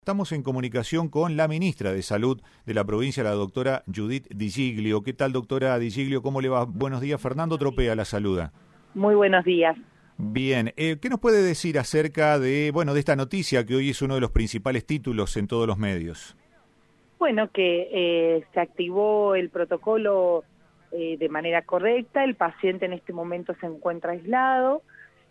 Estamos en comunicación con la ministra de Salud de la provincia, la doctora Judith Di Giglio. ¿Qué tal, doctora Di Giglio? ¿Cómo le va? Buenos días. Fernando Tropea la saluda. Muy buenos días. Bien, ¿qué nos puede decir acerca de esta noticia que hoy es uno de los principales títulos en todos los medios? Bueno, que se activó el protocolo de manera correcta, el paciente en este momento se encuentra aislado,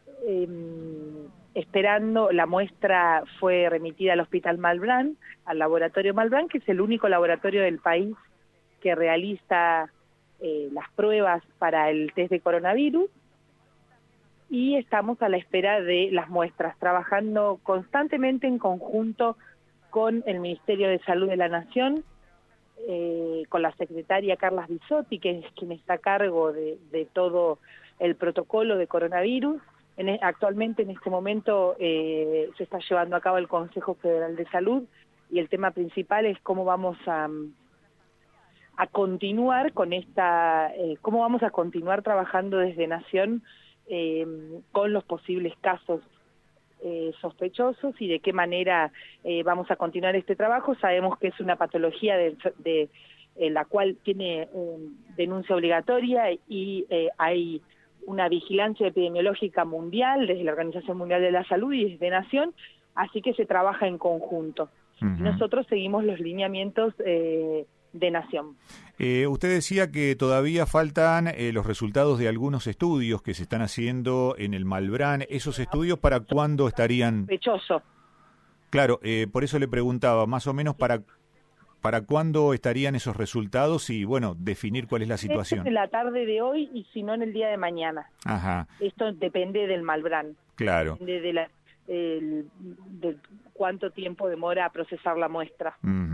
esperando, la muestra fue remitida al Hospital Malbrán, al laboratorio Malbrán, que es el único laboratorio del país que realiza las pruebas para el test de coronavirus, y estamos a la espera de las muestras, trabajando constantemente en conjunto con el Ministerio de Salud de la Nación, con la secretaria Carla Bisotti, que es quien está a cargo de todo el protocolo de coronavirus. Actualmente, en este momento, se está llevando a cabo el Consejo Federal de Salud, y el tema principal es cómo vamos a continuar con cómo vamos a continuar trabajando desde Nación con los posibles casos sospechosos, y de qué manera vamos a continuar este trabajo. Sabemos que es una patología de la cual tiene denuncia obligatoria, y hay una vigilancia epidemiológica mundial desde la Organización Mundial de la Salud y desde Nación, así que se trabaja en conjunto. Nosotros seguimos los lineamientos de Nación. Usted decía que todavía faltan los resultados de algunos estudios que se están haciendo en el Malbrán. ¿Esos estudios para cuándo estarían? Sospechoso. Claro, por eso le preguntaba, más o menos para cuándo estarían esos resultados y, definir cuál es la situación. En la tarde de hoy, y si no en el día de mañana. Ajá. Esto depende del Malbrán. Claro. Depende de cuánto tiempo demora a procesar la muestra.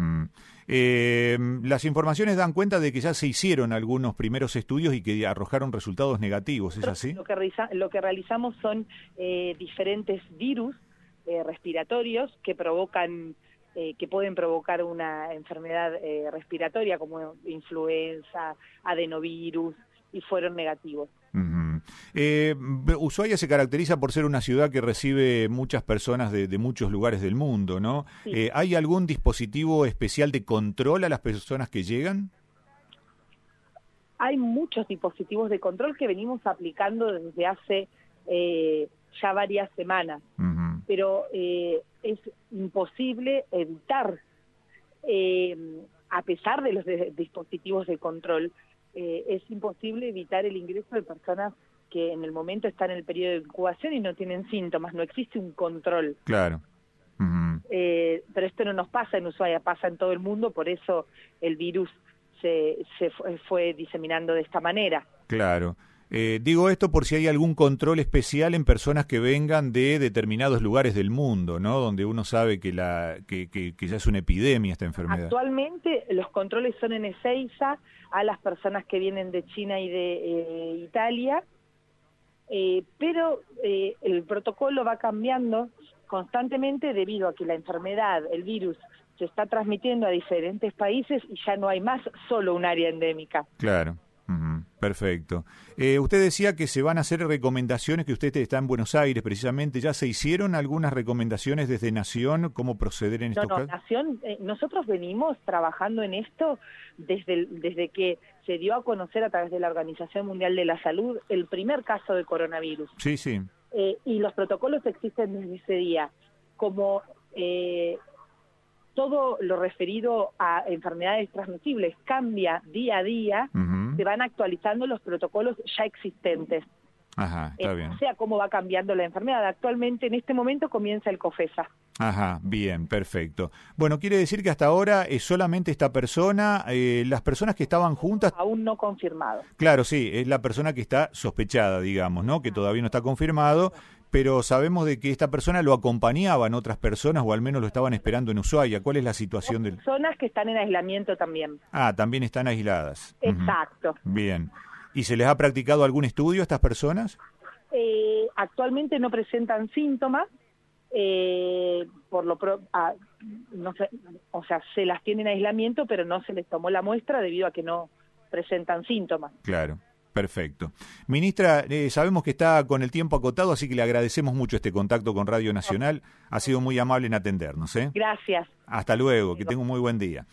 Las informaciones dan cuenta de que ya se hicieron algunos primeros estudios y que arrojaron resultados negativos, ¿es así? Lo que realizamos son diferentes virus respiratorios que pueden provocar una enfermedad respiratoria como influenza, adenovirus, y fueron negativos. Ushuaia se caracteriza por ser una ciudad que recibe muchas personas de muchos lugares del mundo, ¿no? Sí. ¿Hay algún dispositivo especial de control a las personas que llegan? Hay muchos dispositivos de control que venimos aplicando desde hace ya varias semanas, pero es imposible evitar, a pesar de los dispositivos de control, es imposible evitar el ingreso de personas que en el momento están en el periodo de incubación y no tienen síntomas. No existe un control. Claro. Pero esto no nos pasa en Ushuaia, pasa en todo el mundo, por eso el virus se fue diseminando de esta manera. Claro. Digo esto por si hay algún control especial en personas que vengan de determinados lugares del mundo, ¿no? Donde uno sabe que ya es una epidemia esta enfermedad. Actualmente los controles son en Ezeiza a las personas que vienen de China y de Italia, pero el protocolo va cambiando constantemente debido a que la enfermedad, el virus, se está transmitiendo a diferentes países y ya no hay más solo un área endémica. Claro. Perfecto. Usted decía que se van a hacer recomendaciones, que usted está en Buenos Aires precisamente. ¿Ya se hicieron algunas recomendaciones desde Nación? ¿Cómo proceder en estos casos? Nación, nosotros venimos trabajando en esto desde que se dio a conocer a través de la Organización Mundial de la Salud el primer caso de coronavirus. Sí, sí. Y los protocolos existen desde ese día. Como todo lo referido a enfermedades transmisibles cambia día a día, se van actualizando los protocolos ya existentes. Ajá, está bien. O sea, cómo va cambiando la enfermedad. Actualmente, en este momento, comienza el COFESA. Ajá, bien, perfecto. Bueno, quiere decir que hasta ahora es solamente esta persona, las personas que estaban juntas... Aún no confirmado. Claro, sí, es la persona que está sospechada, digamos, ¿no? Que todavía no está confirmado, pero sabemos de que esta persona lo acompañaban otras personas, o al menos lo estaban esperando en Ushuaia. ¿Cuál es la situación del...? Personas que están en aislamiento también. Ah, también están aisladas. Exacto. Bien. ¿Y se les ha practicado algún estudio a estas personas? Actualmente no presentan síntomas, no sé, o sea, se las tiene en aislamiento, pero no se les tomó la muestra debido a que no presentan síntomas. Claro. Perfecto. Ministra, sabemos que está con el tiempo acotado, así que le agradecemos mucho este contacto con Radio Nacional. Ha sido muy amable en atendernos. Gracias. Hasta luego, que tenga un muy buen día.